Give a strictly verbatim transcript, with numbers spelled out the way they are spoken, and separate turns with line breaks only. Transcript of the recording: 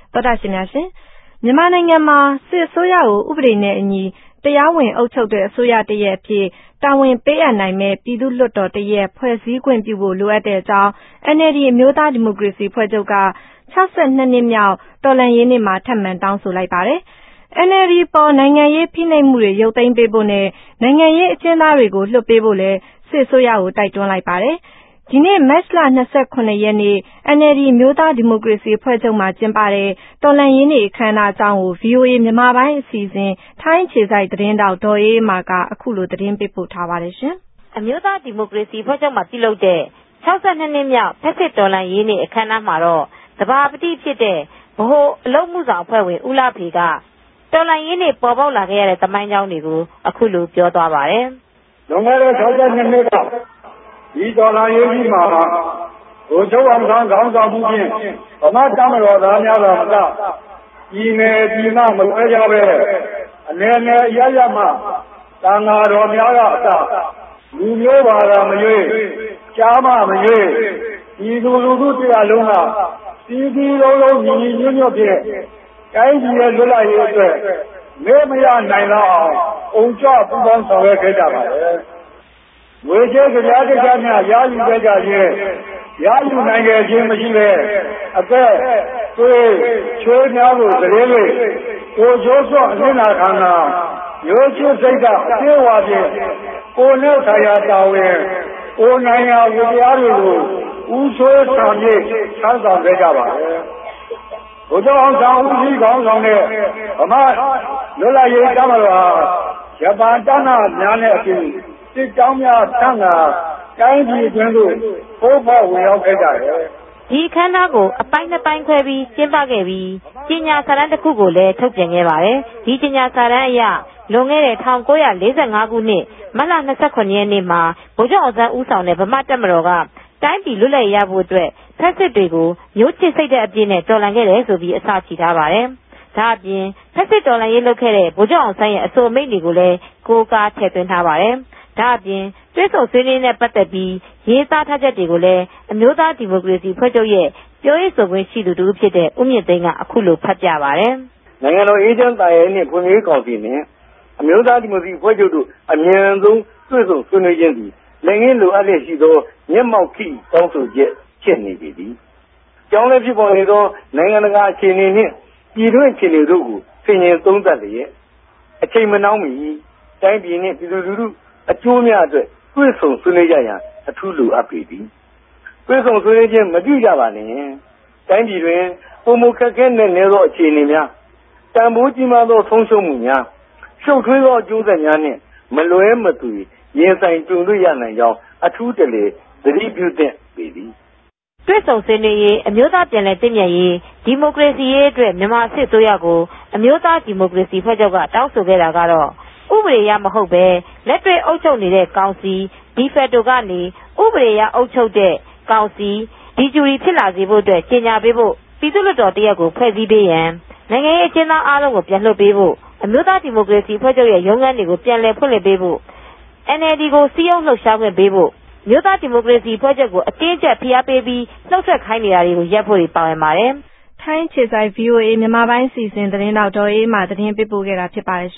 သောတာရှင်များရှင်မြန်မာနိုင်ငံမှာစစ်အစိုးရကိုဥပဒေနဲ့အညီတရားဝင်အုပ်ချုပ်တဲ့အစိုးရတရက်အဖြစ်တာဝန်ပေးအပ်နိုင်မဲ့ပြည်သူ့လွှတ်တော်တရက်ဖွဲ့စည်းခွင့်ပြုဖို့လိုအပ်တဲ့အကြောင်း အန်အယ်လ်ဒီ အမျိုးသားဒီမိုကရေစီအဖွဲ့ချုပ်က၆၂နှစ်မြောက်တော်လှန်ရေးနေ့မှာထပ်မံတောင်းဆိုလိုက်ပါတယ်။ အန်အယ်လ်ဒီပေါ်နိုင်ငံရေးဖိနှိပ်မှုတွေရုပ်သိမ်းပေးဖို့နဲ့နိုင်ငံရေးအကျဉ်းသားတွေကိုလွှတ်ပေးဖို့လည်းစစ်အစိုးရကိုတိုက်တွန်းလိုက်ပါတယ်။ ဒီနေ့မတ်လ၂၇ရက်နေ့ အန်အယ်လ်ဒီ အမျိုးသားဒီမိုကရေစီအဖွဲ့ချုပ်မှာကျင်းပတဲ့တော်လှန်ရေးနေ့အခမ်းအနားအကြောင်းကို ဗွီအိုအေမြန်မာပိုင်းအစီအစဉ်ထိုင်းအခြေစိုက်သတင်းထောက်ဒေါ်အေးအေးမာကအခုလိုသတင်းပေးပို့ထားပါတယ်ရှင်
။ အမျိုးသားဒီမိုကရေစီအဖွဲ့ချုပ်မှာပြုလုပ်တဲ့၆၂နှစ်မြောက်ဖက်စစ်တော်လှန်ရေးနေ့အခမ်းအနားမှာတော့သဘာပတိဖြစ်တဲ့ဗဟိုအလုပ်အမှုဆောင်အဖွဲ့ဝင်ဦးလှဖေကတော်လှန်ရေးနေ့ပေါ်ပေါက်လာခဲ့ရတဲ့သမိုင်းကြောင်းတွေကိုအခုလိုပြောသွားပါတယ်
။လွန်ခဲ့တဲ့၆၂နှစ်ကဒီတော်လှန်ရေးကြီးမှာဗိုလ်ချုပ်အောင်ဆန်းခေါင်းဆောင်မှုဖြင့်ဗမာတပ်မတော်သားများသာမကပြည်နယ်ပြည်မမလွဲကြပဲအနယ်နယ်အရပ်ရပ်မှသံဃာတော်များကအစလူမျိုးဘာသာမရွေးကြားမှမရွေးပြည်သူလူထုတရားလုံးကစီးစီးလုံးလုံးညီညီညွတ်ညွတ်ဖြင့်တိုင်းပြည်ရဲ့လွတ်လပ်ရေးအတွက်မေ့မရနိုင်တော့အောင်အုံကြွပူးပေါင်းဆောင်ရွက်ခဲ့ကြပါတယ်။ငွေကြေးကြရားကြရားများရယူခဲ့ကြခြင်းရယူနိုင်ခဲ့ခြင်းမရှိပဲအသက်သွေးချွေးများကိုတရေလေးကိုကျိုးစွအနစ်နာခံတာရိုးချစ်စိတ်ကအပြေဝါဖြင့်ကိုနဲ့ဆိုင်ရာတာဝန်ကိုနိုင်ရာဝတရားတွေကိုဦးဆွေးဆောင်ရည်ဆန်းဆောင်ခဲ့ကြပါတယ်။ဘုရားအောင်ဆောင်ဦးစီးကောင်းဆောင်တဲ့ဗမာလွတ်လပ်ရေးတပ်မတော်ဟာဂျပန်တပ်နာများနဲ့အတူစစ်ကြောင်းများဆန့်ကာတိုင်းပြည်အတွင်းသို့ပို့ဖောက်ဝင်ရောက်ခဲ့ကြတယ်
။ဒီအခမ်းအနားကိုအပိုင်းနှစ်ပိုင်းခွဲပြီးကျင်းပခဲ့ပြီးကြေညာစာတမ်းတစ်ခုကိုလည်းထုတ်ပြန်ခဲ့ပါတယ်။ဒီကြေညာစာတမ်းအရလွန်ခဲ့တဲ့၁၉၄၅ခုနှစ်မတ်လ၂၇ရက်နေ့မှာဗိုလ်ချုပ်အောင်ဆန်းဦးဆောင်တဲ့ဗမာတပ်မတော်ကတိုင်းပြည်လွတ်လပ်ရေးရဖို့အတွက်ဖက်စစ်တွေကိုမျိုးချစ်စိတ်တဲ့အပြည့်နဲ့တော်လှန်ခဲ့တယ်ဆိုပြီးအစချီထားပါတယ်။ဒါအပြင်ဖက်စစ်တော်လှန်ရေးလုပ်ခဲ့တဲ့ဗိုလ်ချုပ်အောင်ဆန်းရဲ့အဆိုအမိန့်တွေကိုလည်းကိုးကားထည့်သွင်းထားပါတယ်။ဒါအပြင်တွဲဆုံဆွေးနွေးနဲ့ပတ်သက်ပြီးရေးသားထားချက်တွေကိုလည်းအမျိုးသားဒီမိုကရေစီဖွဲ့ချုပ်ရဲ့ပြောရေးဆိုခွင့်ရှိသူတူဖြစ်တဲ့ဦးမြင့်သိန်းကအခုလိုဖတ်ပြပါတယ်
။နိုင်ငံတော်အေဂျင့်တာရဲနဲ့ဖွံ့ဖြိုးကောင်စီနဲ့အမျိုးသားဒီမိုကရေစီဖွဲ့ချုပ်တို့အမြန်ဆုံးတွေ့ဆုံဆွေးနွေးခြင်းသည်နိုင်ငံလိုအပ်လျက်ရှိသောမျက်မှောက်ခိတောင်းဆိုချက်ဖြစ်နေပြီသည်။ကြောင်းလည်းဖြစ်ပေါ်နေသောနိုင်ငံတကာအခြေအနေနှင့်ပြည်တွင်းအခြေအနေတို့ကိုဆင်ခြင်သုံးသပ်လျက်အချိန်မနှောင်းမီတိုင်းပြည်နှင့်ပြည်သူလူထုအကျိုးများအတွက်တွေ့ဆုံဆွေးနွေးကြရန်အထူးလိုအပ်ပေသည်။တွေ့ဆုံဆွေးနွေးခြင်းမပြုကြပါနဲ့။တိုင်းပြည်တွင်ပုံမခက်ခဲနဲ့နေသောအခြေအနေများတန်ဖိုးကြီးမားသောဆုံးရှုံးမှုများရှုပ်ထွေးသောအကျိုးဆက်များနှင့်မလွဲမသွေရင်ဆိုင်ကြုံတွေ့ရနိုင်ကြောင်းအထူးတလေသတိပြုသင့်ပေသည်
။တွေ့ဆုံဆွေးနွေးရေးအမျိုးသားပြန်လည်တည်မြဲရေးဒီမိုကရေစီရေးအတွက်မြန်မာစစ်အစိုးရကိုအမျိုးသားဒီမိုကရေစီဖွဲ့ချုပ်ကတောင်းဆိုခဲ့တာကတော့ဥပဒေအရမဟုတ်ပဲလက်တွေ့အုပ်ချုပ်နေတဲ့ကောင်စီဒီဖက်တိုကနေဥပဒေအရအုပ်ချုပ်တဲ့ကောင်စီဒီဂျူရီဖြစ်လာစေဖို့အတွက်ကြေညာပေးဖို့ပြည်သူ့လွှတ်တော်တရက်ကိုဖွဲ့စည်းပေးရန်နိုင်ငံရေးအကျဉ်းသားအားလုံးကိုပြန်လွှတ်ပေးဖို့အမျိုးသားဒီမိုကရေစီဖွဲ့ချုပ်ရဲ့ရုံးခန်းတွေကိုပြန်လည်ဖွင့်လှစ်ပေးဖို့ အန်အယ်လ်ဒီ ကိုစီးရုံးလှုပ်ရှားခွင့်ပေးဖို့မြို့သားဒီမိုကရေစီဖွဲ့ချုပ်ကိုအတင်းကျပ်ဖိအားပေးပြီးနှုတ်ဆက်ခိုင်းနေတာတွေကိုရပ်ဖို့တွေပါဝင်ပါတယ်
။ထိုင်းအခြေစိုက် ဗွီအိုအေမြန်မာပိုင်းအစီအစဉ်သတင်းထောက်ဒေါ်အေးအေးမာသတင်းပေးပို့ခဲ့တာဖြစ်ပါတယ်